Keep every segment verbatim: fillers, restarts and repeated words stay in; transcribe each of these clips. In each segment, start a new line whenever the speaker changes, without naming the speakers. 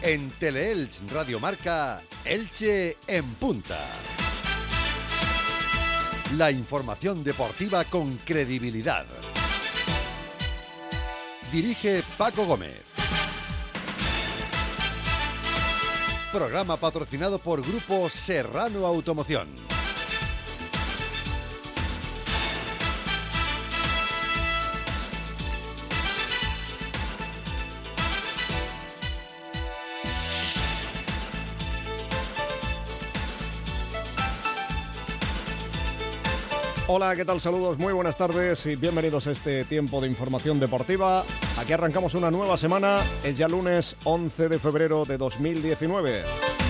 En Teleelch Radio Marca, Elche en punta. La información deportiva con credibilidad. Dirige Paco Gómez. Programa patrocinado por Grupo Serrano Automoción.
Hola, ¿qué tal? Saludos, muy buenas tardes y bienvenidos a este tiempo de información deportiva. Aquí arrancamos una nueva semana, es ya lunes once de febrero de dos mil diecinueve.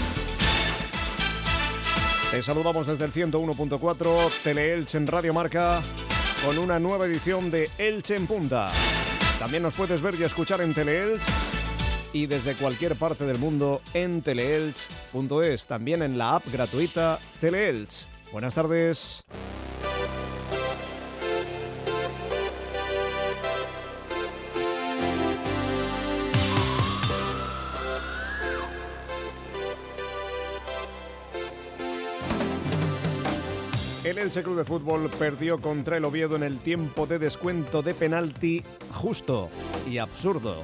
Te saludamos desde el ciento uno punto cuatro, Teleelch en Radio Marca, con una nueva edición de Elche en Punta. También nos puedes ver y escuchar en Teleelch y desde cualquier parte del mundo en teleelch punto es, también en la app gratuita Teleelch. Buenas tardes. El Elche Club de Fútbol perdió contra el Oviedo en el tiempo de descuento de penalti justo y absurdo.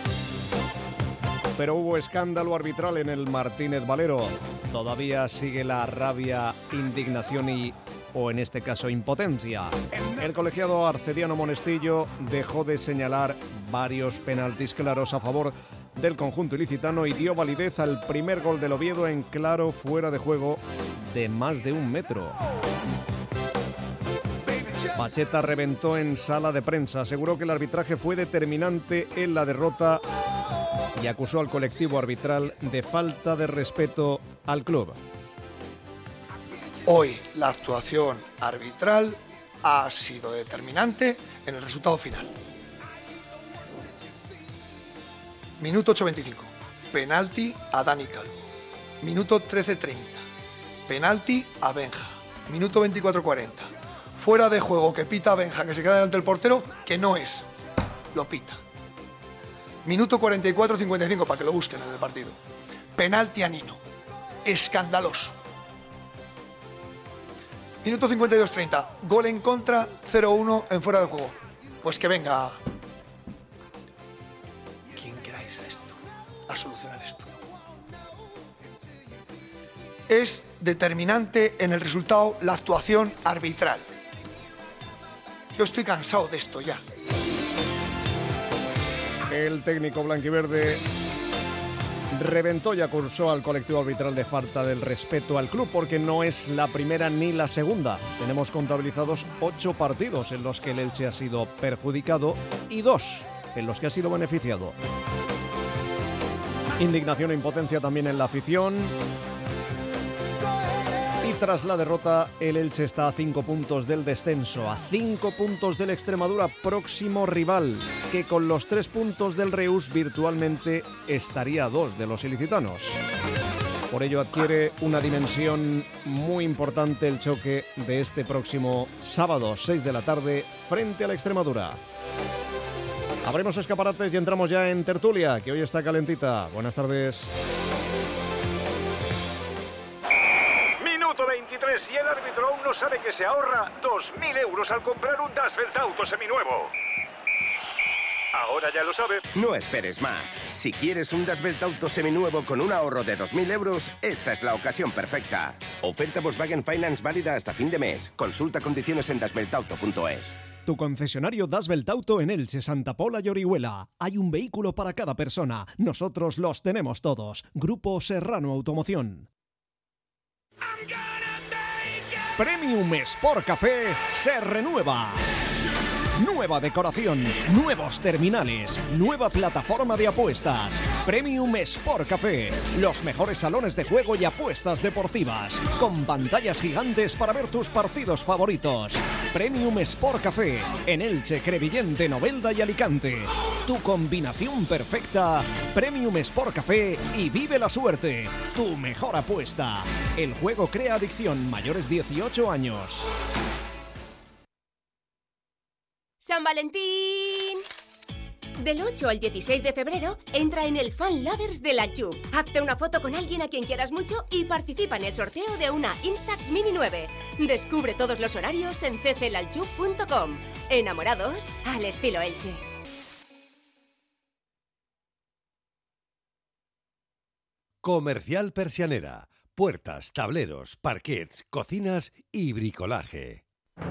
Pero hubo escándalo arbitral en el Martínez Valero. Todavía sigue la rabia, indignación y, o en este caso, impotencia. El colegiado Arcediano Monestillo dejó de señalar varios penaltis claros a favor del conjunto ilicitano y dio validez al primer gol del Oviedo en claro fuera de juego de más de un metro. Pacheta reventó en sala de prensa, aseguró que el arbitraje fue determinante en la derrota y acusó al colectivo arbitral de falta de respeto al club.
Hoy la actuación arbitral ha sido determinante en el resultado final. Minuto ocho veinticinco, penalti a Dani Calvo. Minuto trece treinta, penalti a Benja. Minuto veinticuatro cuarenta, fuera de juego que pita Benja, que se queda delante del portero, que no es, lo pita. Minuto cuarenta y cuatro cincuenta y cinco, para que lo busquen en el partido, penalti a Nino, escandaloso. Minuto cincuenta y dos treinta, gol en contra, cero uno en fuera de juego. Pues que venga quien queráis a esto, a solucionar esto. Es determinante en el resultado la actuación arbitral. Yo estoy cansado de esto ya.
El técnico blanquiverde reventó y acusó al colectivo arbitral de falta del respeto al club porque no es la primera ni la segunda. Tenemos contabilizados ocho partidos en los que el Elche ha sido perjudicado y dos en los que ha sido beneficiado. Indignación e impotencia también en la afición. Y tras la derrota, el Elche está a cinco puntos del descenso, a cinco puntos del Extremadura, próximo rival, que con los tres puntos del Reus virtualmente estaría a dos de los ilicitanos. Por ello adquiere una dimensión muy importante el choque de este próximo sábado, seis de la tarde, frente al Extremadura. Abrimos escaparates y entramos ya en tertulia, que hoy está calentita. Buenas tardes.
veintitrés y el árbitro aún no sabe que se ahorra dos mil euros al comprar un Das Velt Auto seminuevo. Ahora ya lo sabe.
No esperes más. Si quieres un Das Velt Auto seminuevo con un ahorro de dos mil euros, esta es la ocasión perfecta. Oferta Volkswagen Finance válida hasta fin de mes. Consulta condiciones en das velt auto punto es.
Tu concesionario Das Velt Auto en Elche, Santa Pola y Orihuela. Hay un vehículo para cada persona. Nosotros los tenemos todos. Grupo Serrano Automoción. Premium Sport Café se renueva. Nueva decoración, nuevos terminales, nueva plataforma de apuestas. Premium Sport Café, los mejores salones de juego y apuestas deportivas, con pantallas gigantes para ver tus partidos favoritos. Premium Sport Café, en Elche, Crevillente, Novelda y Alicante. Tu combinación perfecta, Premium Sport Café y vive la suerte. Tu mejor apuesta. El juego crea adicción, mayores dieciocho años.
San Valentín. Del ocho al dieciséis de febrero, entra en el Fan Lovers de la Chup. Hazte una foto con alguien a quien quieras mucho y participa en el sorteo de una Instax Mini nueve. Descubre todos los horarios en c c lalchup punto com. Enamorados al estilo Elche.
Comercial Persianera. Puertas, tableros, parquets, cocinas y bricolaje.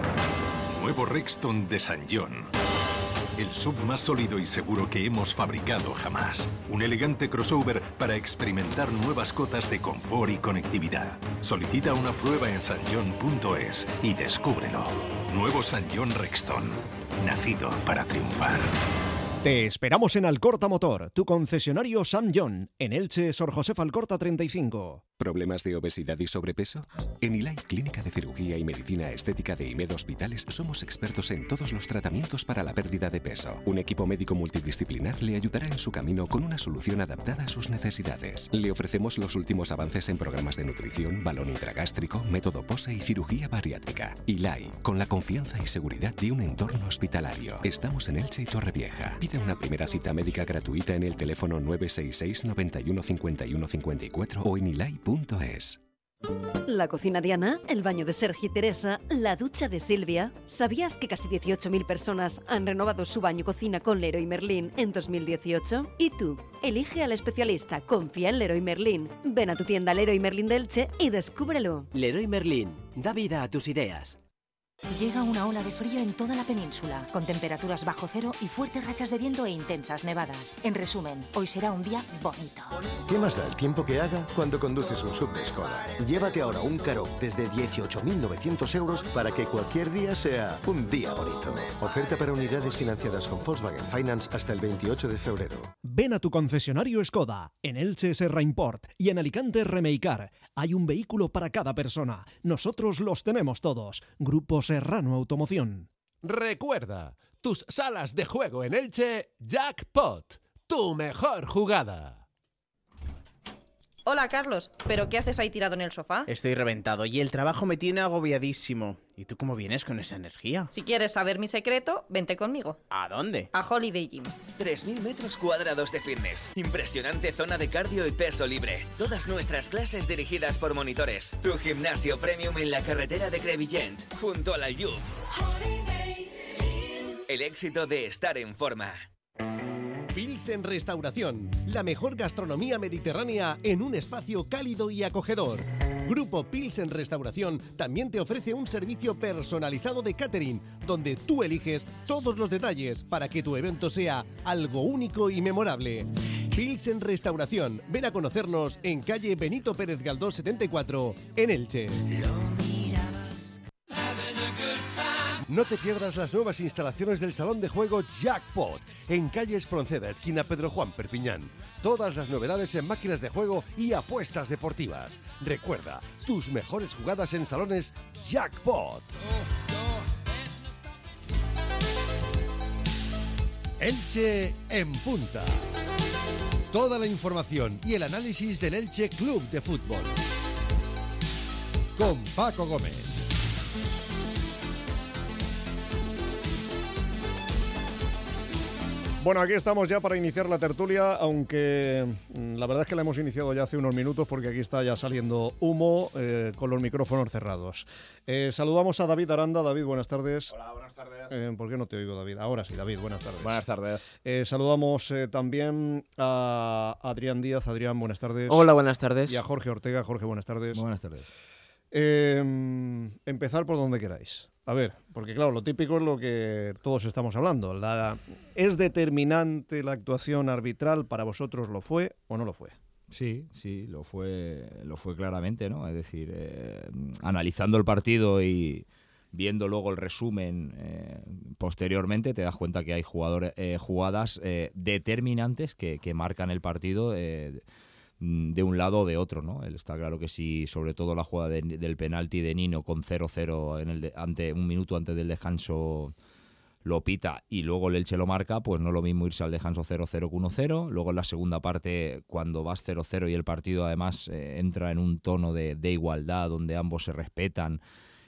Nuevo Rexton de San John. El sub más sólido y seguro que hemos fabricado jamás. Un elegante crossover para experimentar nuevas cotas de confort y conectividad. Solicita una prueba en san john punto es y descúbrelo. Nuevo San John Rexton. Nacido para triunfar.
Te esperamos en Alcorta Motor, tu concesionario Sam John, en Elche, Sor José Alcorta treinta y cinco.
¿Problemas de obesidad y sobrepeso? En Ilai Clínica de Cirugía y Medicina Estética de IMED Hospitales somos expertos en todos los tratamientos para la pérdida de peso. Un equipo médico multidisciplinar le ayudará en su camino con una solución adaptada a sus necesidades. Le ofrecemos los últimos avances en programas de nutrición, balón intragástrico, método P O S E y cirugía bariátrica. Ilai, con la confianza y seguridad de un entorno hospitalario. Estamos en Elche y Torrevieja. Pide una primera cita médica gratuita en el teléfono nueve seis seis, noventa y uno, cincuenta y uno, cincuenta y cuatro o en ilai punto es.
La cocina de Ana, el baño de Sergi y Teresa, la ducha de Silvia. ¿Sabías que casi dieciocho mil personas han renovado su baño cocina con Leroy Merlin en dos mil dieciocho? ¿Y tú? Elige al especialista, confía en Leroy Merlin. Ven a tu tienda Leroy Merlin de Elche y descúbrelo.
Leroy Merlin, da vida a tus ideas.
Llega una ola de frío en toda la península, con temperaturas bajo cero y fuertes rachas de viento e intensas nevadas. En resumen, hoy será un día bonito.
¿Qué más da el tiempo que haga cuando conduces un S U V de Skoda? Llévate ahora un Karoq desde dieciocho mil novecientos euros para que cualquier día sea un día bonito. Oferta para unidades financiadas con Volkswagen Finance hasta el veintiocho de febrero.
Ven a tu concesionario Skoda, en Elche Serra Import y en Alicante Remeicar. Hay un vehículo para cada persona. Nosotros los tenemos todos. Grupo Serrano Automoción.
Recuerda, tus salas de juego en Elche, Jackpot, tu mejor jugada.
Hola, Carlos, ¿pero qué haces ahí tirado en el sofá?
Estoy reventado y el trabajo me tiene agobiadísimo. ¿Y tú cómo vienes con esa energía?
Si quieres saber mi secreto, vente conmigo.
¿A dónde?
A Holiday Gym.
tres mil metros cuadrados de fitness. Impresionante zona de cardio y peso libre. Todas nuestras clases dirigidas por monitores. Tu gimnasio premium en la carretera de Crevillent, junto al Aljub. El éxito de estar en forma.
Pilsen Restauración, la mejor gastronomía mediterránea en un espacio cálido y acogedor. Grupo Pilsen Restauración también te ofrece un servicio personalizado de catering, donde tú eliges todos los detalles para que tu evento sea algo único y memorable. Pilsen Restauración, ven a conocernos en calle Benito Pérez Galdós setenta y cuatro, en Elche.
No te pierdas las nuevas instalaciones del salón de juego Jackpot, en calle Espronceda, esquina Pedro Juan, Perpiñán. Todas las novedades en máquinas de juego y apuestas deportivas. Recuerda, tus mejores jugadas en salones Jackpot. Elche en punta. Toda la información y el análisis del Elche Club de Fútbol. Con Paco Gómez.
Bueno, aquí estamos ya para iniciar la tertulia, aunque la verdad es que la hemos iniciado ya hace unos minutos porque aquí está ya saliendo humo eh, con los micrófonos cerrados. Eh, saludamos a David Aranda. David, buenas tardes.
Hola, buenas tardes.
Eh, ¿Por qué no te oigo, David? Ahora sí, David, buenas tardes.
Buenas tardes.
Eh, saludamos eh, también a Adrián Díaz. Adrián, buenas tardes.
Hola, buenas tardes.
Y a Jorge Ortega. Jorge, buenas tardes.
Buenas tardes.
Eh, empezar por donde queráis. A ver, porque claro, lo típico es lo que todos estamos hablando. La, ¿Es determinante la actuación arbitral? ¿Para vosotros lo fue o no lo fue?
Sí, sí, lo fue, lo fue claramente, ¿no? Es decir, eh, analizando el partido y viendo luego el resumen eh, posteriormente, te das cuenta que hay jugadores, eh, jugadas eh, determinantes que, que marcan el partido eh, de un lado o de otro, ¿no? Está claro que sí, sobre todo la jugada de, del penalti de Nino con cero cero en el de, ante un minuto antes del descanso lo pita y luego el Elche lo marca, pues no es lo mismo irse al descanso cero cero que uno cero. Luego en la segunda parte, cuando vas cero cero y el partido además eh, entra en un tono de, de igualdad donde ambos se respetan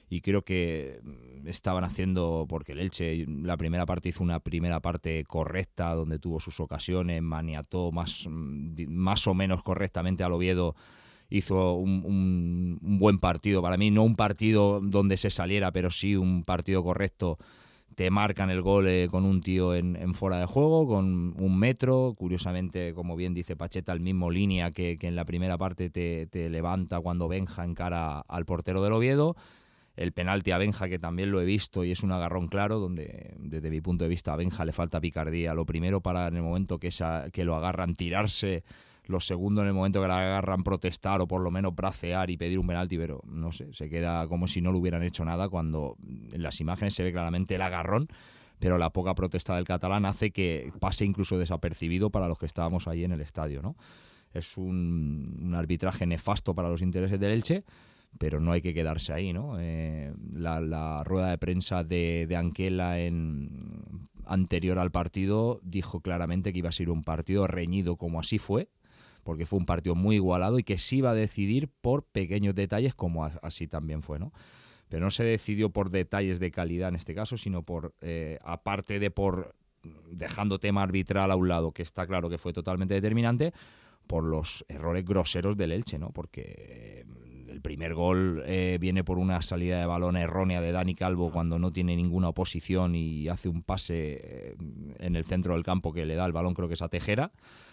y creo que estaban haciendo, porque el Elche la primera parte hizo una primera parte correcta donde tuvo sus ocasiones, maniató más, más o menos correctamente al Oviedo, hizo un, un, un buen partido para mí, no un partido donde se saliera, pero sí un partido correcto. Te marcan el gol eh, con un tío en, en fuera de juego, con un metro, curiosamente, como bien dice Pacheta, el mismo línea que, que en la primera parte te, te levanta cuando Benja encara al portero del Oviedo. El penalti a Benja, que también lo he visto y es un agarrón claro, donde desde mi punto de vista a Benja le falta picardía. Lo primero para en el momento que, esa, que lo agarran tirarse, los segundos en el momento que la agarran protestar o por lo menos bracear y pedir un penalti, pero no sé, se queda como si no le hubieran hecho nada cuando en las imágenes se ve claramente el agarrón, pero la poca protesta del catalán hace que pase incluso desapercibido para los que estábamos ahí en el estadio, ¿no? Es un, un arbitraje nefasto para los intereses del Elche, pero no hay que quedarse ahí, ¿no? Eh, la, la rueda de prensa de, de Anquela en, anterior al partido dijo claramente que iba a ser un partido reñido, como así fue, porque fue un partido muy igualado y que sí iba a decidir por pequeños detalles, como así también fue, ¿no? Pero no se decidió por detalles de calidad en este caso, sino por, eh, aparte de por, dejando tema arbitral a un lado, que está claro que fue totalmente determinante, por los errores groseros del Elche, ¿no? Porque el primer gol eh, viene por una salida de balón errónea de Dani Calvo cuando no tiene ninguna oposición y hace un pase eh, en el centro del campo que le da el balón, creo que es a Tejera.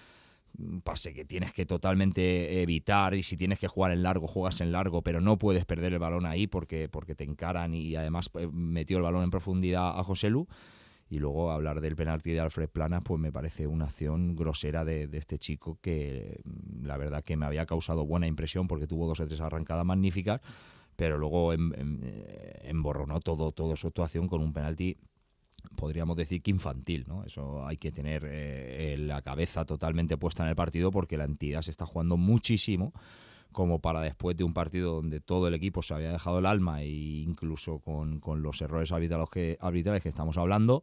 Un pase que tienes que totalmente evitar, y si tienes que jugar en largo, juegas en largo, pero no puedes perder el balón ahí porque, porque te encaran, y además metió el balón en profundidad a Joselu. Y luego hablar del penalti de Alfred Planas, pues me parece una acción grosera de, de este chico que la verdad que me había causado buena impresión porque tuvo dos o tres arrancadas magníficas, pero luego em, em, emborronó todo, todo su actuación con un penalti, podríamos decir que infantil, ¿no? Eso hay que tener eh, la cabeza totalmente puesta en el partido, porque la entidad se está jugando muchísimo como para, después de un partido donde todo el equipo se había dejado el alma, e incluso con, con los errores arbitrales que, arbitrales que estamos hablando,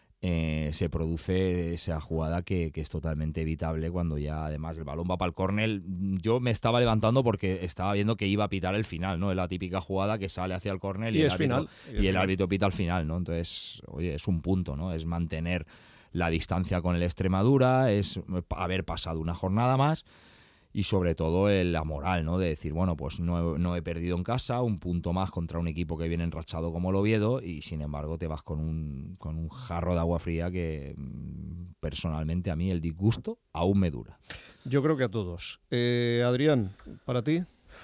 eh, se produce esa jugada que, que es totalmente evitable cuando ya además el balón va para el córner. Yo me estaba levantando porque estaba viendo que iba a pitar el final, ¿no? Es la típica jugada que sale hacia el córner y, y, el, árbitro, y, y el árbitro pita al final, ¿no? Entonces, oye, es un punto, ¿no? Es mantener la distancia con el Extremadura, es haber pasado una jornada más. Y sobre todo el, la moral, ¿no? De decir, bueno, pues no he, no he perdido en casa, un punto más contra un equipo que viene enrachado como el Oviedo, y sin embargo te vas con un, con un jarro de agua fría que personalmente a mí el disgusto aún me dura.
Yo creo que a todos. Eh, Adrián, ¿para ti?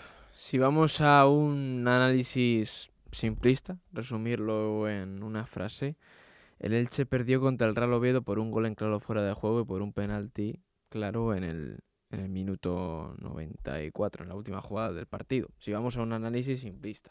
Si vamos a un análisis simplista, resumirlo en una frase, el Elche perdió contra el Real Oviedo por un gol en claro fuera de juego y por un penalti claro en el... en el minuto noventa y cuatro, en la última jugada del partido. Si vamos a un análisis simplista.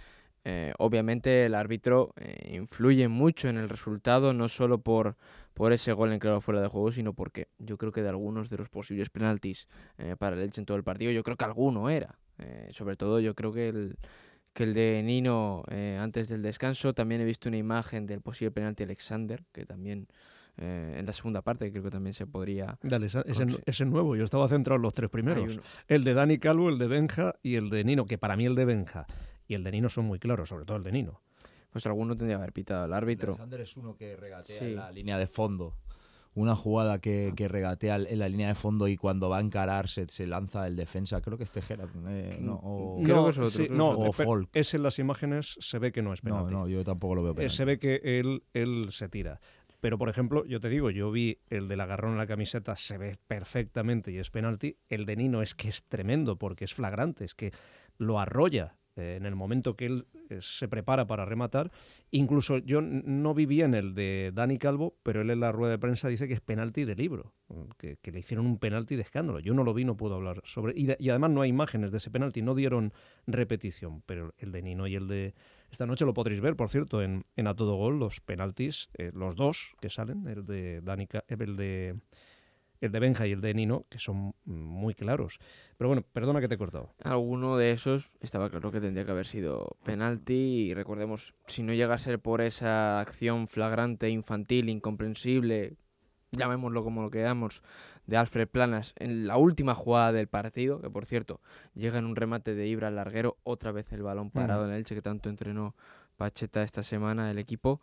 Eh, obviamente el árbitro eh, influye mucho en el resultado, no solo por, por ese gol en claro fuera de juego, sino porque yo creo que de algunos de los posibles penaltis eh, para el Elche en todo el partido, yo creo que alguno era. Eh, sobre todo yo creo que el, que el de Nino eh, antes del descanso. También he visto una imagen del posible penalti Alexander, que también... Eh, en la segunda parte creo que también se podría...
Dale, ese, ese nuevo, yo estaba centrado en los tres primeros. El de Dani Calvo, el de Benja y el de Nino, que para mí el de Benja y el de Nino son muy claros, sobre todo el de Nino.
Pues alguno tendría que haber pitado el árbitro.
Alexander es uno que regatea sí. en la línea de fondo. Una jugada que, que regatea en la línea de fondo y cuando va a encarar se, se lanza el defensa. Creo que es Tejera. Eh, no, o,
no,
creo que es otro,
sí,
creo
no,
o Folk.
Es en las imágenes, se ve que no es penalti.
No, no, yo tampoco lo veo penalti.
Eh, se ve que él, él se tira. Pero, por ejemplo, yo te digo, yo vi el del agarrón en la camiseta, se ve perfectamente y es penalti. El de Nino es que es tremendo porque es flagrante, es que lo arrolla eh, en el momento que él eh, se prepara para rematar. Incluso yo no vi bien el de Dani Calvo, pero él en la rueda de prensa dice que es penalti de libro, que, que le hicieron un penalti de escándalo. Yo no lo vi, no puedo hablar sobre... Y, de, y además no hay imágenes de ese penalti, no dieron repetición, pero el de Nino y el de... Esta noche lo podréis ver, por cierto, en, en A Todo Gol, los penaltis, eh, los dos que salen, el de Dani, el de el de Benja y el de Nino, que son muy claros. Pero bueno, perdona que te he cortado.
Alguno de esos estaba claro que tendría que haber sido penalti, y recordemos, si no llega a ser por esa acción flagrante, infantil, incomprensible, llamémoslo como lo queramos, de Alfred Planas en la última jugada del partido, que por cierto llega en un remate de Ibra al larguero, otra vez el balón parado mm. en Elche, que tanto entrenó Pacheta esta semana el equipo,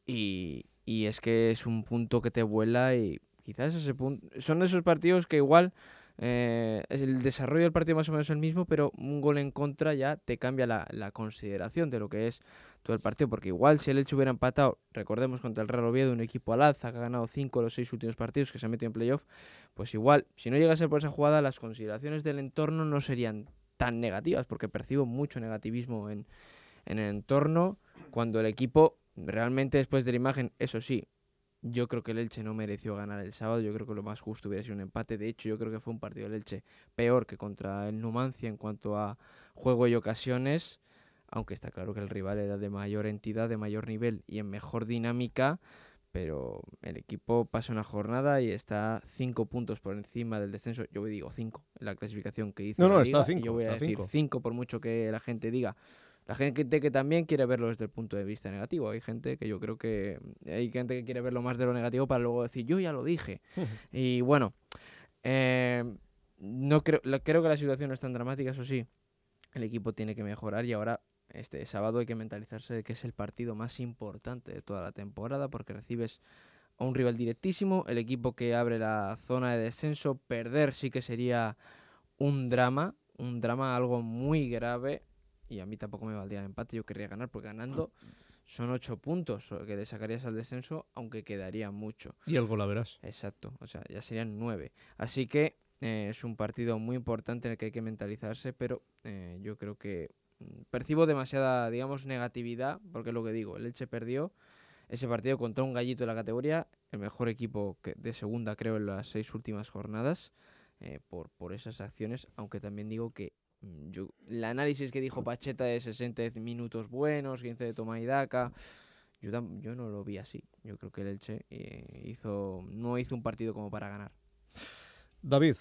y, y es que es un punto que te vuela y quizás ese punto, son esos partidos que igual eh, el desarrollo del partido más o menos es el mismo, pero un gol en contra ya te cambia la, la consideración de lo que es todo el partido, porque igual si el Elche hubiera empatado, recordemos contra el Real Oviedo, un equipo al alza que ha ganado cinco de los seis últimos partidos, que se ha metido en playoff, pues igual, si no llega a ser por esa jugada, las consideraciones del entorno no serían tan negativas, porque percibo mucho negativismo en, en el entorno, cuando el equipo realmente después de la imagen, eso sí, yo creo que el Elche no mereció ganar el sábado, yo creo que lo más justo hubiera sido un empate, de hecho yo creo que fue un partido del Elche peor que contra el Numancia en cuanto a juego y ocasiones, aunque está claro que el rival era de mayor entidad, de mayor nivel y en mejor dinámica, pero el equipo pasa una jornada y está cinco puntos por encima del descenso. Yo digo cinco en la clasificación que hizo
no, no,
la Liga,
está cinco,
y yo voy a decir
cinco.
cinco por mucho que la gente diga. La gente que también quiere verlo desde el punto de vista negativo. Hay gente que yo creo que hay gente que quiere verlo más de lo negativo para luego decir, yo ya lo dije. Uh-huh. Y bueno, eh, no creo, creo que la situación no es tan dramática, eso sí. El equipo tiene que mejorar y ahora este sábado hay que mentalizarse de que es el partido más importante de toda la temporada porque recibes a un rival directísimo, el equipo que abre la zona de descenso, perder sí que sería un drama, un drama algo muy grave y a mí tampoco me valdría el empate, yo querría ganar porque ganando son ocho puntos que le sacarías al descenso, aunque quedaría mucho.
Y el gol la verás.
Exacto, o sea, ya serían nueve. Así que eh, es un partido muy importante en el que hay que mentalizarse, pero eh, yo creo que percibo demasiada, digamos, negatividad, porque es lo que digo, el Elche perdió ese partido contra un gallito de la categoría, el mejor equipo que de segunda creo en las seis últimas jornadas, eh, por, por esas acciones, aunque también digo que yo, el análisis que dijo Pacheta de sesenta minutos buenos, quince de toma y daca, yo, yo no lo vi así, yo creo que el Elche eh, hizo, no hizo un partido como para ganar.
David.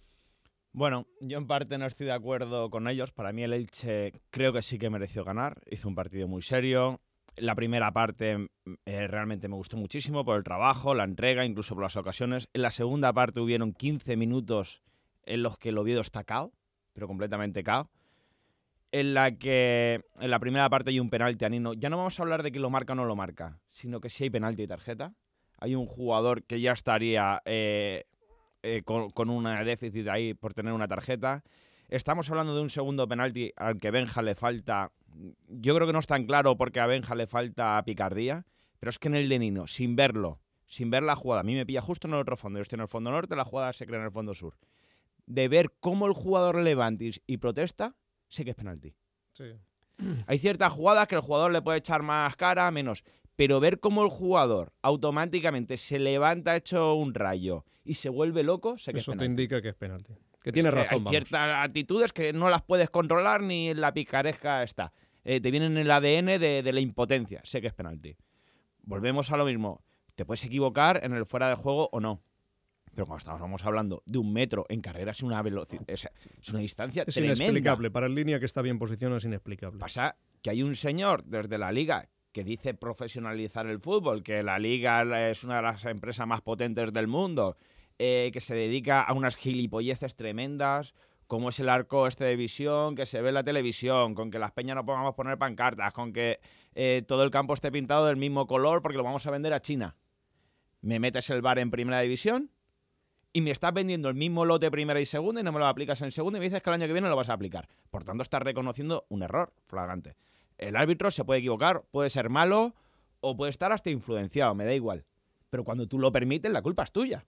Bueno, yo en parte no estoy de acuerdo con ellos. Para mí el Elche creo que sí que mereció ganar. Hizo un partido muy serio. La primera parte eh, realmente me gustó muchísimo por el trabajo, la entrega, incluso por las ocasiones. En la segunda parte hubieron quince minutos en los que el Oviedo está cao, pero completamente cao. En la que en la primera parte hay un penalti a Nino. Ya no vamos a hablar de que lo marca o no lo marca, sino que sí hay penalti y tarjeta. Hay un jugador que ya estaría... Eh, Eh, con, con un déficit ahí por tener una tarjeta. Estamos hablando de un segundo penalti al que Benja le falta... Yo creo que no es tan claro porque a Benja le falta picardía, pero es que en el de Nino, sin verlo, sin ver la jugada, a mí me pilla justo en el otro fondo, yo estoy en el fondo norte, la jugada se crea en el fondo sur. De ver cómo el jugador levanta y, y protesta, sé que es penalti.
Sí.
Hay ciertas jugadas que el jugador le puede echar más cara, menos... Pero ver cómo el jugador automáticamente se levanta hecho un rayo y se vuelve loco, sé que
eso
es
te indica que es penalti. Que
es
tienes
que
razón,
hay
vamos.
ciertas actitudes que no las puedes controlar ni en la picaresca está. Eh, te vienen en el A D N de, de la impotencia, sé que es penalti. Volvemos a lo mismo. Te puedes equivocar en el fuera de juego o no. Pero cuando estamos hablando de un metro en carrera es una velocidad, es, es una distancia
es
tremenda.
Es inexplicable. Para el línea que está bien posicionado es inexplicable.
Pasa que hay un señor desde la liga que dice profesionalizar el fútbol, que la Liga es una de las empresas más potentes del mundo, eh, que se dedica a unas gilipolleces tremendas, como es el arco este de visión, que se ve en la televisión, con que las peñas no podamos poner pancartas, con que eh, todo el campo esté pintado del mismo color porque lo vamos a vender a China. Me metes el V A R en primera división y me estás vendiendo el mismo lote primera y segunda y no me lo aplicas en segunda y me dices que el año que viene lo vas a aplicar. Por tanto, estás reconociendo un error flagrante. El árbitro se puede equivocar, puede ser malo o puede estar hasta influenciado, me da igual. Pero cuando tú lo permites, la culpa es tuya.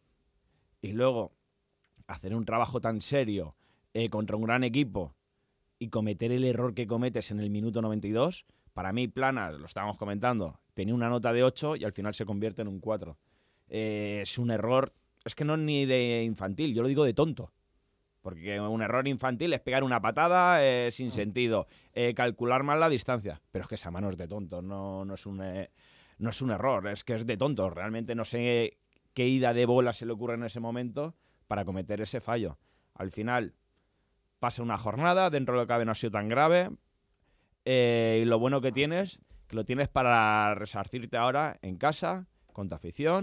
Y luego, hacer un trabajo tan serio eh, contra un gran equipo y cometer el error que cometes en el minuto noventa y dos, para mí Planas, lo estábamos comentando, tenía una nota de ocho y al final se convierte en un cuatro. Eh, es un error, es que no es ni de infantil, yo lo digo de tonto. Porque un error infantil es pegar una patada eh, sin sentido, eh, calcular mal la distancia. Pero es que esa mano es de tonto, no, no, es un, eh, no es un error, es que es de tonto. Realmente no sé qué ida de bola se le ocurre en ese momento para cometer ese fallo. Al final pasa una jornada, dentro de lo que cabe no ha sido tan grave. Eh, y lo bueno que tienes, que lo tienes para resarcirte ahora en casa, con tu afición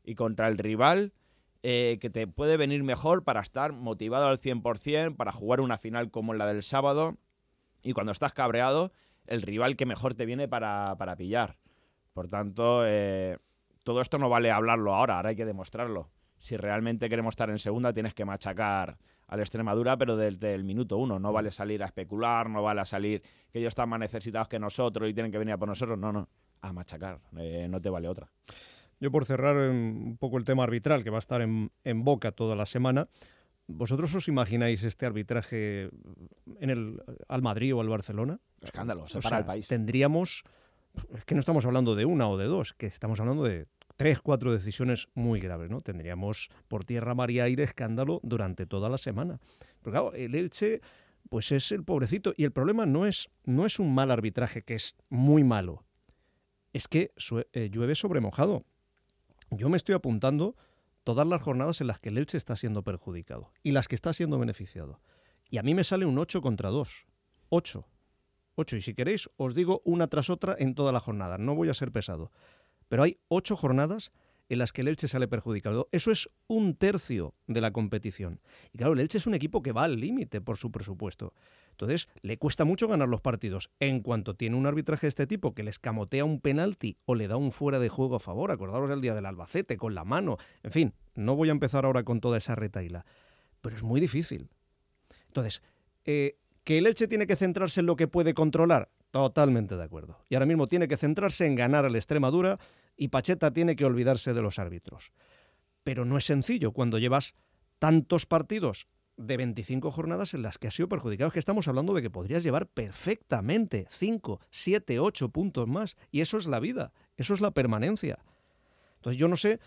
y contra el rival eh, que te puede venir mejor para estar motivado al cien por ciento, para jugar una final como la del sábado, y cuando estás cabreado, el rival que mejor te viene para, para pillar. Por tanto, eh, todo esto no vale hablarlo ahora, ahora hay que demostrarlo. Si realmente queremos estar en segunda, tienes que machacar al Extremadura, pero desde el minuto uno. No vale salir a especular, no vale a salir que ellos están más necesitados que nosotros y tienen que venir a por nosotros. No, no, a machacar, eh, no te vale otra.
Yo, por cerrar un poco el tema arbitral, que va a estar en, en boca toda la semana, ¿vosotros os imagináis este arbitraje en el al Madrid o al Barcelona?
Escándalo, se
O
para
sea,
el país.
Tendríamos, es que no estamos hablando de una o de dos, que estamos hablando de tres, cuatro decisiones muy graves, ¿no? Tendríamos por tierra, mar y aire escándalo durante toda la semana. Pero claro, el Elche, pues es el pobrecito. Y el problema no es, no es un mal arbitraje, que es muy malo. Es que sue- eh, llueve sobre mojado. Yo me estoy apuntando todas las jornadas en las que el Elche está siendo perjudicado y las que está siendo beneficiado. Y a mí me sale un ocho contra dos. ocho. ocho. Y si queréis, os digo una tras otra en toda la jornada. No voy a ser pesado. Pero hay ocho jornadas en las que el Elche sale perjudicado. Eso es un tercio de la competición. Y claro, el Elche es un equipo que va al límite por su presupuesto. Entonces, le cuesta mucho ganar los partidos. En cuanto tiene un arbitraje de este tipo que le escamotea un penalti o le da un fuera de juego a favor, acordaros del día del Albacete, con la mano. En fin, no voy a empezar ahora con toda esa retahíla. Pero es muy difícil. Entonces, eh, ¿que el Elche tiene que centrarse en lo que puede controlar? Totalmente de acuerdo. Y ahora mismo tiene que centrarse en ganar al Extremadura y Pacheta tiene que olvidarse de los árbitros. Pero no es sencillo cuando llevas tantos partidos de veinticinco jornadas en las que has sido perjudicado. Es que estamos hablando de que podrías llevar perfectamente cinco, siete, ocho puntos más. Y eso es la vida, eso es la permanencia. Entonces yo no sé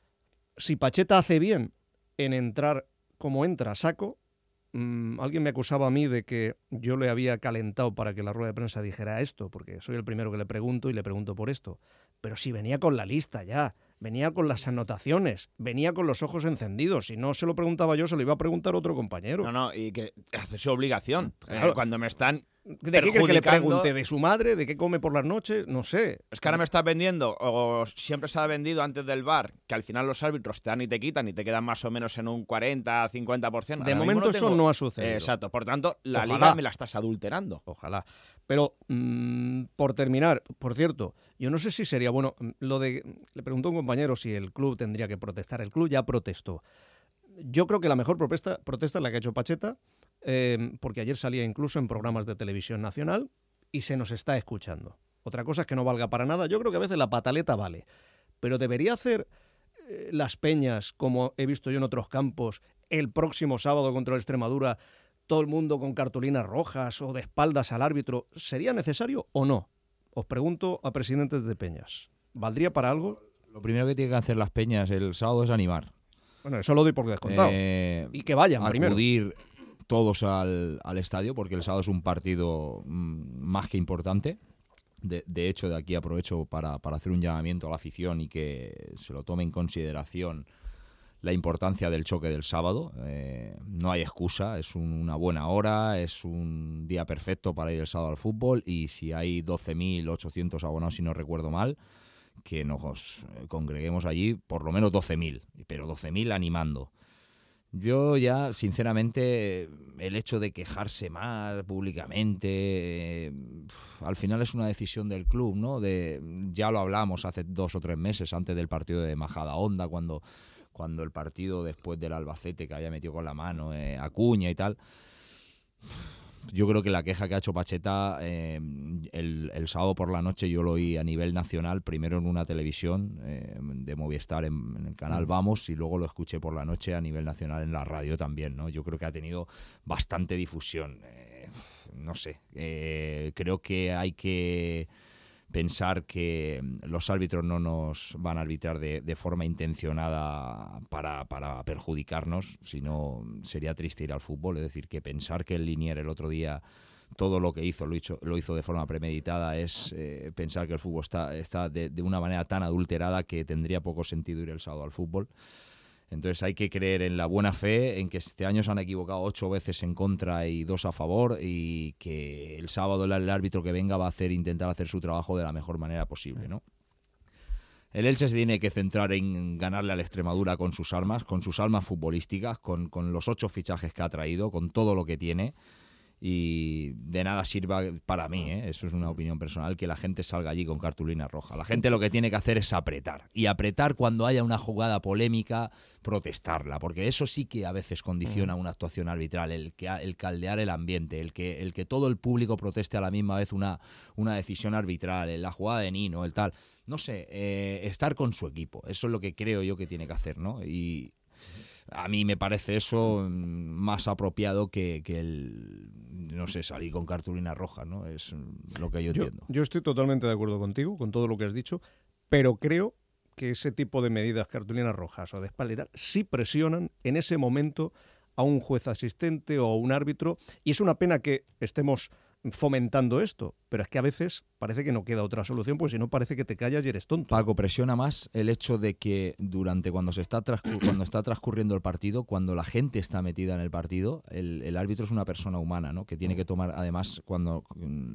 si Pacheta hace bien en entrar como entra a saco. Mm, alguien me acusaba a mí de que yo le había calentado para que la rueda de prensa dijera esto, porque soy el primero que le pregunto y le pregunto por esto. Pero si venía con la lista ya, venía con las anotaciones, venía con los ojos encendidos. Si no se lo preguntaba yo, se lo iba a preguntar otro compañero.
No, no, y que hace su obligación.
Claro.
Eh, cuando me están
¿De qué crees que le
perjudicando-
pregunte? ¿De su madre? ¿De qué come por las noches? No sé.
Es que ahora me estás vendiendo, o siempre se ha vendido antes del V A R, que al final los árbitros te dan y te quitan y te quedan más o menos en un cuarenta, cincuenta por ciento.
De
Ahora mismo
momento
lo
eso
tengo-
no ha sucedido.
Eh, Exacto, por tanto, la
Ojalá.
liga me la estás adulterando.
Ojalá. Pero, mmm, por terminar, por cierto, yo no sé si sería bueno, lo de, le preguntó un compañero si el club tendría que protestar. El club ya protestó. Yo creo que la mejor protesta, protesta es la que ha hecho Pacheta, eh, porque ayer salía incluso en programas de televisión nacional y se nos está escuchando. Otra cosa es que no valga para nada. Yo creo que a veces la pataleta vale, pero debería hacer eh, las Peñas, como he visto yo en otros campos, el próximo sábado contra el Extremadura, todo el mundo con cartulinas rojas o de espaldas al árbitro. ¿Sería necesario o no? Os pregunto a presidentes de Peñas. ¿Valdría para algo?
Lo primero que tienen que hacer las peñas el sábado es animar.
Bueno, eso lo doy por descontado.
Eh,
y que vayan primero.
Acudir todos al, al estadio, porque el sábado es un partido mm, más que importante. De, de hecho, de aquí aprovecho para, para hacer un llamamiento a la afición y que se lo tome en consideración la importancia del choque del sábado. Eh, no hay excusa, es un- una buena hora, es un día perfecto para ir el sábado al fútbol, y si hay doce mil ochocientos abonados, si no recuerdo mal, que nos eh, congreguemos allí, por lo menos doce mil, pero doce mil animando. Yo ya, sinceramente, el hecho de quejarse más públicamente, eh, al final es una decisión del club, ¿no? De, ya lo hablamos hace dos o tres meses, antes del partido de Majadahonda, cuando, cuando el partido después del Albacete, que había metido con la mano eh, Acuña y tal. Yo creo que la queja que ha hecho Pacheta eh, el, el sábado por la noche yo lo oí a nivel nacional, primero en una televisión eh, de Movistar en, en el canal Vamos, y luego lo escuché por la noche a nivel nacional en la radio también, ¿no? Yo creo que ha tenido bastante difusión. Eh, no sé, eh, creo que hay que pensar que los árbitros no nos van a arbitrar de, de forma intencionada para, para perjudicarnos, sino sería triste ir al fútbol. Es decir, que pensar que el Linier el otro día todo lo que hizo lo hizo, lo hizo de forma premeditada es eh, pensar que el fútbol está, está de, de una manera tan adulterada que tendría poco sentido ir el sábado al fútbol. Entonces hay que creer en la buena fe, en que este año se han equivocado ocho veces en contra y dos a favor, y que el sábado el, el árbitro que venga va a hacer intentar hacer su trabajo de la mejor manera posible, ¿no? El Elche se tiene que centrar en ganarle al Extremadura con sus armas, con sus armas futbolísticas, con, con los ocho fichajes que ha traído, con todo lo que tiene. Y de nada sirva para mí, ¿eh? Eso es una opinión personal, que la gente salga allí con cartulina roja. La gente lo que tiene que hacer es apretar. Y apretar cuando haya una jugada polémica, protestarla. Porque eso sí que a veces condiciona una actuación arbitral. El, que, el caldear el ambiente, el que, el que todo el público proteste a la misma vez una, una decisión arbitral, la jugada de Nino, el tal. No sé, eh, estar con su equipo. Eso es lo que creo yo que tiene que hacer, ¿no? Y a mí me parece eso más apropiado que, que el, no sé, salir con cartulina roja, ¿no? Es lo que yo,
yo
entiendo.
Yo estoy totalmente de acuerdo contigo, con todo lo que has dicho, pero creo que ese tipo de medidas, cartulinas rojas o de espalda y tal, sí presionan en ese momento a un juez asistente o a un árbitro, y es una pena que estemos fomentando esto, pero es que a veces parece que no queda otra solución, pues si no parece que te callas y eres tonto.
Paco, presiona más el hecho de que durante cuando se está transcur- cuando está transcurriendo el partido, cuando la gente está metida en el partido, el, el árbitro es una persona humana, ¿no? Que tiene que tomar, además, cuando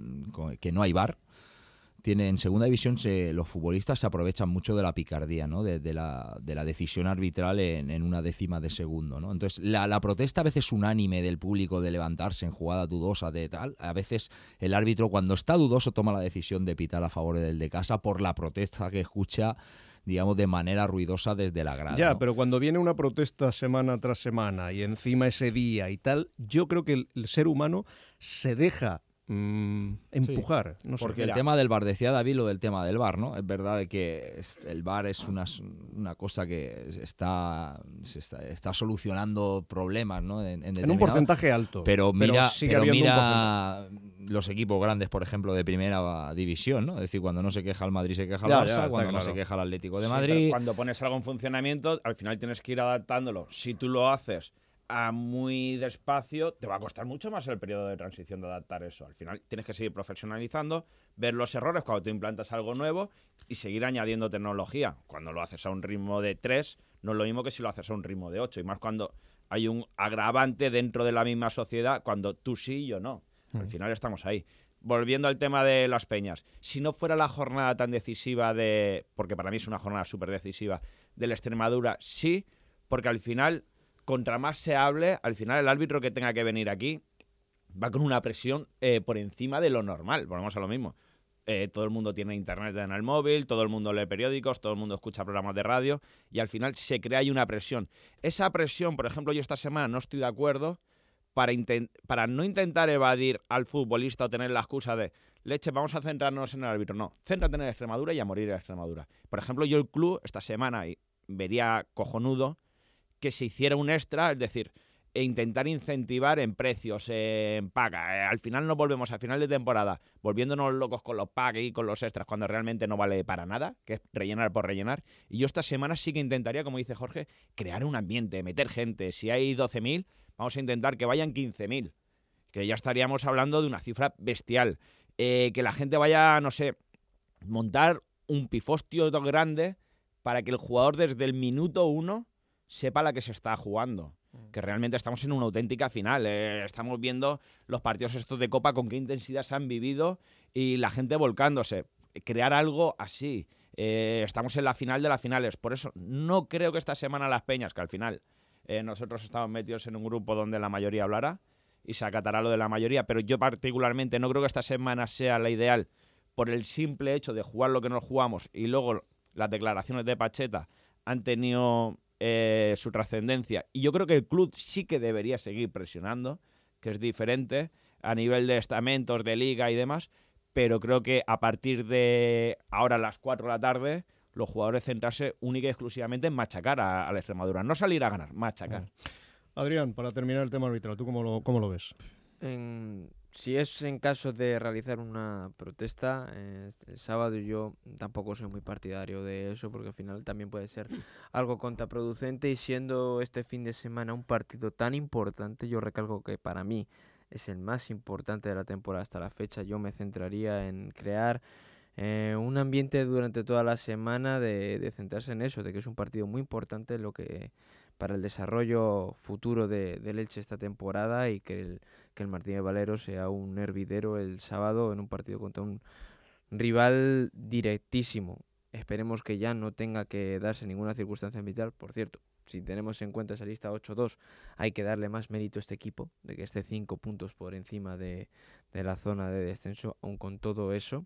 que no hay V A R. Tiene, en segunda división se, los futbolistas se aprovechan mucho de la picardía, ¿no? de, de, la, de la decisión arbitral en, en una décima de segundo, ¿no? Entonces la, la protesta a veces unánime del público de levantarse en jugada dudosa de tal, a veces el árbitro cuando está dudoso toma la decisión de pitar a favor del de casa por la protesta que escucha, digamos, de manera ruidosa desde la grada.
Ya,
¿no?
pero cuando viene una protesta semana tras semana y encima ese día y tal, yo creo que el, el ser humano se deja Mm, empujar,
sí,
no sé.
porque el tema del V A R, decía David lo del tema del V A R, ¿no? Es verdad de que el V A R es una, una cosa que está, se está, está solucionando problemas, ¿no? En, en,
en un porcentaje alto.
Pero mira,
pero sigue
pero
mira
los equipos grandes, por ejemplo, de primera división, ¿no? Es decir, cuando no se queja el Madrid, se queja el
ya,
Barça,
ya,
cuando
claro.
no se queja el Atlético de
Sí,
Madrid.
cuando pones algo en funcionamiento, al final tienes que ir adaptándolo. Si tú lo haces a muy despacio, te va a costar mucho más el periodo de transición de adaptar eso. Al final tienes que seguir profesionalizando, ver los errores cuando tú implantas algo nuevo y seguir añadiendo tecnología. Cuando lo haces a un ritmo de tres, no es lo mismo que si lo haces a un ritmo de ocho. Y más cuando hay un agravante dentro de la misma sociedad, cuando tú sí y yo no. Al
Mm.
final estamos ahí. Volviendo al tema de las peñas, si no fuera la jornada tan decisiva de... porque para mí es una jornada súper decisiva, de la Extremadura, sí, porque al final... contra más se hable, al final el árbitro que tenga que venir aquí va con una presión eh, por encima de lo normal. Volvemos a lo mismo. Eh, todo el mundo tiene internet en el móvil, todo el mundo lee periódicos, todo el mundo escucha programas de radio y al final se crea ahí una presión. Esa presión, por ejemplo, yo esta semana no estoy de acuerdo para, intent- para no intentar evadir al futbolista o tener la excusa de leche, vamos a centrarnos en el árbitro. No, céntrate en Extremadura y a morir en Extremadura. Por ejemplo, yo el club esta semana y vería cojonudo que se hiciera un extra, es decir, e intentar incentivar en precios, en paga. Eh, al final nos volvemos a final de temporada volviéndonos locos con los packs y con los extras cuando realmente no vale para nada, que es rellenar por rellenar. Y yo esta semana sí que intentaría, como dice Jorge, crear un ambiente, meter gente. Si hay doce mil, vamos a intentar que vayan quince mil, que ya estaríamos hablando de una cifra bestial. Eh, que la gente vaya, no sé, montar un pifostio grande para que el jugador desde el minuto uno sepa la que se está jugando, que realmente estamos en una auténtica final. Eh, estamos viendo los partidos estos de Copa con qué intensidad se han vivido y la gente volcándose. Crear algo así. Eh, estamos en la final de las finales. Por eso no creo que esta semana las peñas, que al final eh, nosotros estamos metidos en un grupo donde la mayoría hablará y se acatará lo de la mayoría, pero yo particularmente no creo que esta semana sea la ideal por el simple hecho de jugar lo que nos jugamos y luego las declaraciones de Pacheta han tenido... Eh, su trascendencia, y yo creo que el club sí que debería seguir presionando, que es diferente a nivel de estamentos, de liga y demás, pero creo que a partir de ahora a las cuatro de la tarde los jugadores centrarse única y exclusivamente en machacar a, a la Extremadura, no salir a ganar, machacar.
Adrián, para terminar el tema arbitral, ¿tú cómo lo, cómo lo ves?
En, si es en caso de realizar una protesta, eh, el sábado yo tampoco soy muy partidario de eso, porque al final también puede ser algo contraproducente, y siendo este fin de semana un partido tan importante, yo recalco que para mí es el más importante de la temporada hasta la fecha. Yo me centraría en crear eh, un ambiente durante toda la semana de, de centrarse en eso, de que es un partido muy importante lo que para el desarrollo futuro de, del Elche esta temporada, y que el, que el Martínez Valero sea un hervidero el sábado en un partido contra un rival directísimo. esperemos que ya no tenga que darse ninguna circunstancia vital. Por cierto, si tenemos en cuenta esa lista ocho dos, hay que darle más mérito a este equipo, de que esté cinco puntos por encima de, de la zona de descenso, aun con todo eso.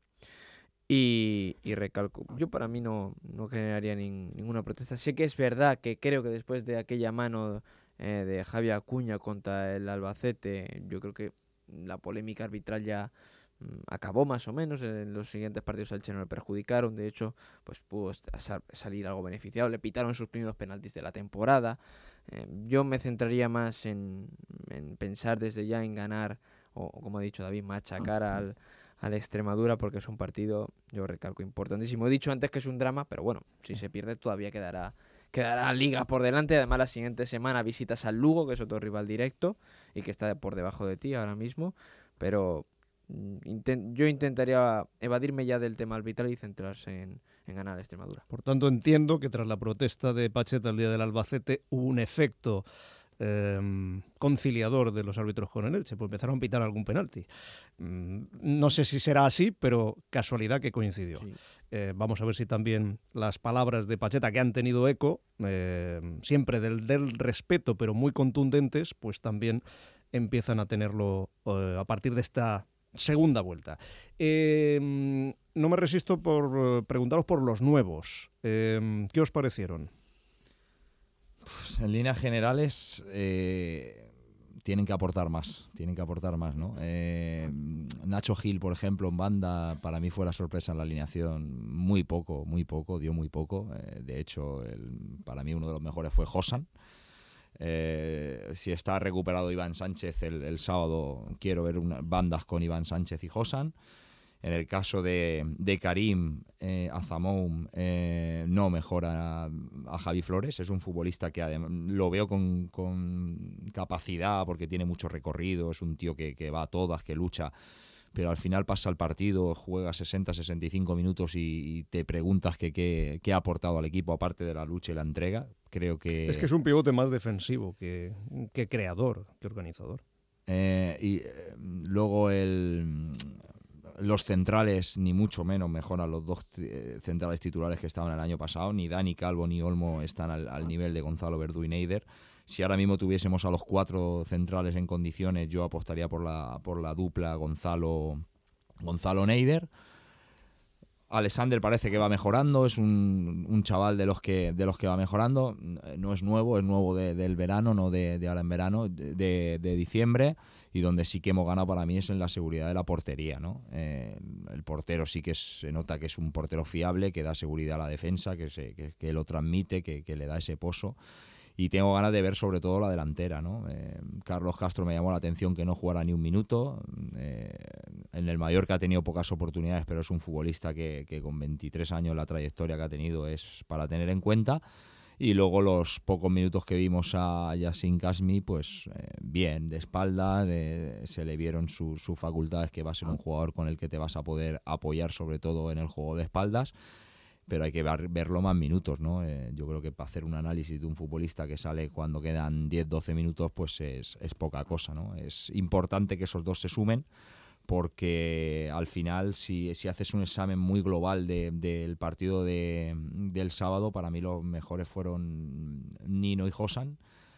Y, y recalco, yo para mí no, no generaría nin, ninguna protesta. Sé que es verdad que creo que después de aquella mano eh, de Javi Acuña contra el Albacete, yo creo que la polémica arbitral ya mm, acabó más o menos. En los siguientes partidos al Elche no le perjudicaron, de hecho pues pudo sal, salir algo beneficiado, le pitaron sus primeros penaltis de la temporada. Eh, yo me centraría más en, en pensar desde ya en ganar, o, o como ha dicho David, machacar al a la Extremadura, porque es un partido, yo recalco, importantísimo. He dicho antes que es un drama, pero bueno, si se pierde todavía quedará quedará Liga por delante. Además, la siguiente semana visitas al Lugo, que es otro rival directo y que está por debajo de ti ahora mismo, pero intent- yo intentaría evadirme ya del tema arbitral y centrarse en, en ganar a la Extremadura.
Por tanto, entiendo que tras la protesta de Pacheta el día del Albacete hubo un efecto Eh, conciliador de los árbitros con el Elche, pues empezaron a pitar algún penalti. Mm, no sé si será así, pero casualidad que coincidió. Sí. Eh, vamos a ver si también las palabras de Pacheta, que han tenido eco, eh, siempre del, del respeto, pero muy contundentes, pues también empiezan a tenerlo eh, a partir de esta segunda vuelta. Eh, no me resisto por eh, preguntaros por los nuevos. Eh, ¿Qué os parecieron?
Pues en líneas generales eh, tienen que aportar más, tienen que aportar más, ¿no? Eh, Nacho Gil, por ejemplo, en banda, para mí fue la sorpresa en la alineación, muy poco, muy poco, dio muy poco. Eh, de hecho, el, para mí uno de los mejores fue Josan. Eh, si está recuperado Iván Sánchez el, el sábado, quiero ver una, bandas con Iván Sánchez y Josan. En el caso de, de Karim eh, Azamoum, eh, no mejora a, a Javi Flores. Es un futbolista que además, lo veo con, con capacidad porque tiene mucho recorrido, es un tío que, que va a todas, que lucha, pero al final pasa el partido, juega sesenta, sesenta y cinco minutos y, y te preguntas que qué ha aportado al equipo aparte de la lucha y la entrega. Creo que...
Es que es un pivote más defensivo que, que creador, que organizador.
Eh, y eh, luego el... Los centrales, ni mucho menos mejoran los dos eh, centrales titulares que estaban el año pasado. Ni Dani Calvo ni Olmo están al, al nivel de Gonzalo Verdú y Neider. Si ahora mismo tuviésemos a los cuatro centrales en condiciones, yo apostaría por la, por la dupla Gonzalo, Gonzalo Neider. Alexander parece que va mejorando, es un, un chaval de los que de los que va mejorando. No es nuevo, es nuevo de, del verano, no de, de ahora en verano, de, de diciembre. Y donde sí que hemos ganado para mí es en la seguridad de la portería, ¿no? Eh, el portero sí que es, se nota que es un portero fiable, que da seguridad a la defensa, que, se, que, que lo transmite, que, que le da ese pozo. Y tengo ganas de ver sobre todo la delantera, ¿no? Eh, Carlos Castro me llamó la atención que no jugara ni un minuto. Eh, en el Mallorca ha tenido pocas oportunidades, pero es un futbolista que, que con veintitrés años la trayectoria que ha tenido es para tener en cuenta. Y luego los pocos minutos que vimos a Yassin Kasmi, pues eh, bien, de espaldas, eh, se le vieron sus su facultades, que va a ser un jugador con el que te vas a poder apoyar, sobre todo en el juego de espaldas, pero hay que ver, verlo más minutos, ¿no? Eh, yo creo que para hacer un análisis de un futbolista que sale cuando quedan diez doce minutos, pues es, es poca cosa, ¿no? Es importante que esos dos se sumen, porque al final si, si haces un examen muy global de, del partido de, del sábado, para mí los mejores fueron Nino y Josan,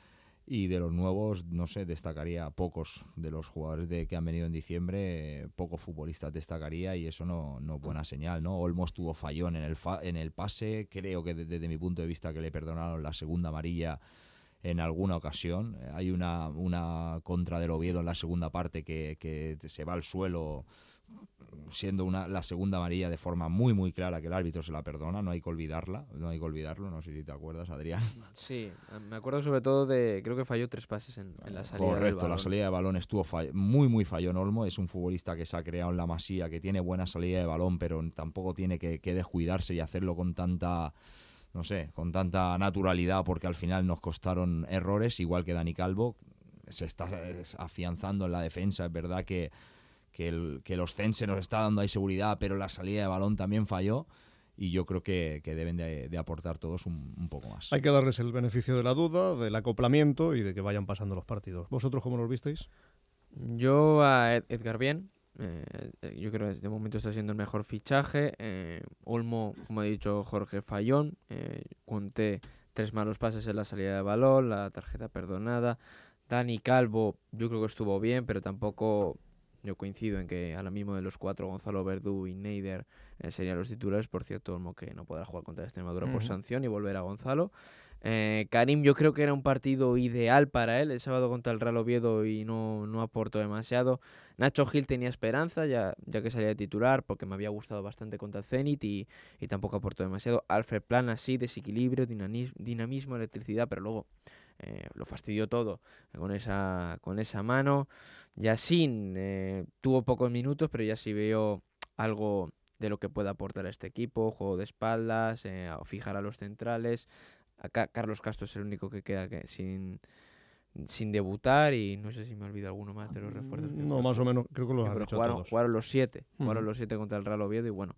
y de los nuevos, no sé, destacaría pocos de los jugadores de, que han venido en diciembre, eh, pocos futbolistas destacaría, y eso no, no es buena señal, ¿no? Olmos tuvo fallón en el, fa, en el pase, creo que desde, desde mi punto de vista que le perdonaron la segunda amarilla en alguna ocasión. Hay una, una contra del Oviedo en la segunda parte que, que se va al suelo, siendo una, la segunda amarilla de forma muy muy clara, que el árbitro se la perdona, no hay que olvidarla, no hay que olvidarlo, no sé si te acuerdas, Adrián. Sí,
me acuerdo sobre todo de, creo que falló tres pases en, en la salida
Correcto,
del balón.
La salida de balón estuvo fall, muy muy fallón Olmo, es un futbolista que se ha creado en la Masía, que tiene buena salida de balón, pero tampoco tiene que, que descuidarse y hacerlo con tanta... no sé, con tanta naturalidad, porque al final nos costaron errores, igual que Dani Calvo. Se está afianzando en la defensa, es verdad que, que, el, que los Cense nos está dando ahí seguridad, pero la salida de balón también falló, y yo creo que, que deben de, de aportar todos un, un poco más.
Hay que darles el beneficio de la duda, del acoplamiento y de que vayan pasando los partidos. ¿Vosotros cómo los visteis?
Yo a Edgar bien, Eh, yo creo que de momento está siendo el mejor fichaje. Eh, Olmo, como ha dicho Jorge, fallón. Eh, Conté tres malos pases en la salida de balón, la tarjeta perdonada. Dani Calvo, yo creo que estuvo bien, pero tampoco yo coincido en que ahora mismo de los cuatro, Gonzalo Verdú y Neider eh, serían los titulares. Por cierto, Olmo que no podrá jugar contra Extremadura por
Ujú.
sanción y volver a Gonzalo. Eh, Karim, yo creo que era un partido ideal para él el sábado contra el Real Oviedo y no, no aportó demasiado. Nacho Gil tenía esperanza ya, ya que salía de titular porque me había gustado bastante contra el Zenit y, y tampoco aportó demasiado. Alfred Plana sí, desequilibrio, dinamis- dinamismo, electricidad, pero luego eh, lo fastidió todo con esa, con esa mano. Yassin eh, tuvo pocos minutos, pero ya sí veo algo de lo que puede aportar a este equipo, juego de espaldas, eh, a fijar a los centrales. Acá Carlos Castro es el único que queda que sin, sin debutar y no sé si me olvido alguno más de los refuerzos.
No, más o menos, creo que los
Sí,
has
pero
dicho
jugaron,
todos.
jugaron los siete, jugaron
Ujú.
los siete contra el Real Oviedo y bueno,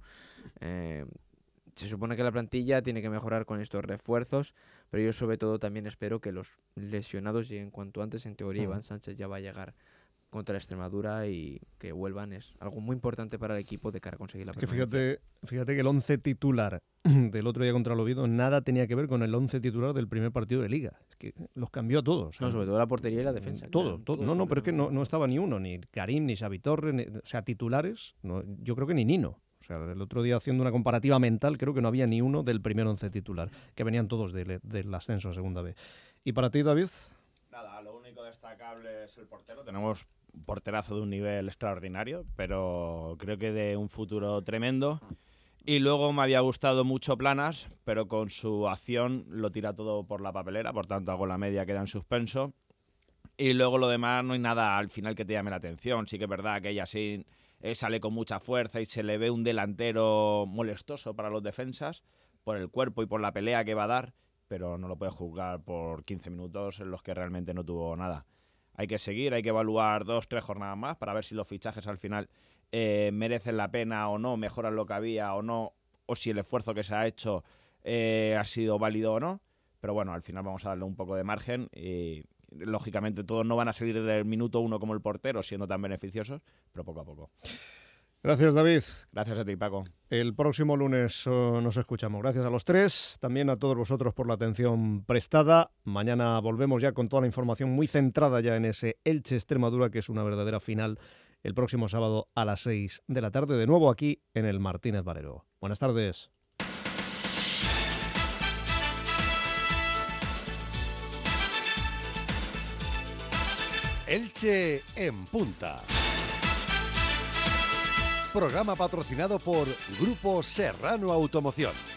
eh, se supone que la plantilla tiene que mejorar con estos refuerzos, pero yo sobre todo también espero que los lesionados lleguen cuanto antes. En teoría
Ujú.
Iván Sánchez ya va a llegar contra Extremadura y que vuelvan es algo muy importante para el equipo de cara a conseguir la
Es que
permanencia.
fíjate, fíjate que el once titular del otro día contra el Oviedo nada tenía que ver con el once titular del primer partido de Liga. Es que los cambió a todos.
No, sobre todo la portería y la defensa. que
Todo,
eran
todo.
todos
No, no, pero es que no, no estaba ni uno, ni Karim, ni Xavi Torres, ni- o sea, titulares, no, yo creo que ni Nino. O sea, el otro día haciendo una comparativa mental, creo que no había ni uno del primer once titular, que venían todos del, del ascenso a segunda B. ¿Y para ti, David?
Nada, lo único destacable es el portero. Tenemos un porterazo de un nivel extraordinario, pero creo que de un futuro tremendo. Y luego me había gustado mucho Planas, pero con su acción lo tira todo por la papelera, por tanto hago la media, queda en suspenso. Y luego lo demás no hay nada al final que te llame la atención. Sí que es verdad que ella sí eh, sale con mucha fuerza y se le ve un delantero molestoso para los defensas por el cuerpo y por la pelea que va a dar, pero no lo puedes juzgar por quince minutos en los que realmente no tuvo nada. Hay que seguir, hay que evaluar dos, tres jornadas más para ver si los fichajes al final eh, merecen la pena o no, mejoran lo que había o no, o si el esfuerzo que se ha hecho eh, ha sido válido o no. Pero bueno, al final vamos a darle un poco de margen y lógicamente todos no van a salir del minuto uno como el portero, siendo tan beneficiosos, pero poco a poco.
Gracias, David.
Gracias a ti, Paco.
El próximo lunes oh, nos escuchamos. Gracias a los tres, también a todos vosotros por la atención prestada. Mañana volvemos ya con toda la información muy centrada ya en ese Elche-Extremadura, que es una verdadera final, el próximo sábado a las seis de la tarde, de nuevo aquí en el Martínez Valero. Buenas tardes.
Elche en punta. Programa patrocinado por Grupo Serrano Automoción.